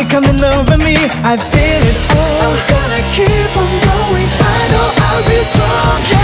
come in love with me, I feel it. Oh, I'm gonna keep on going, I know I'll be strong.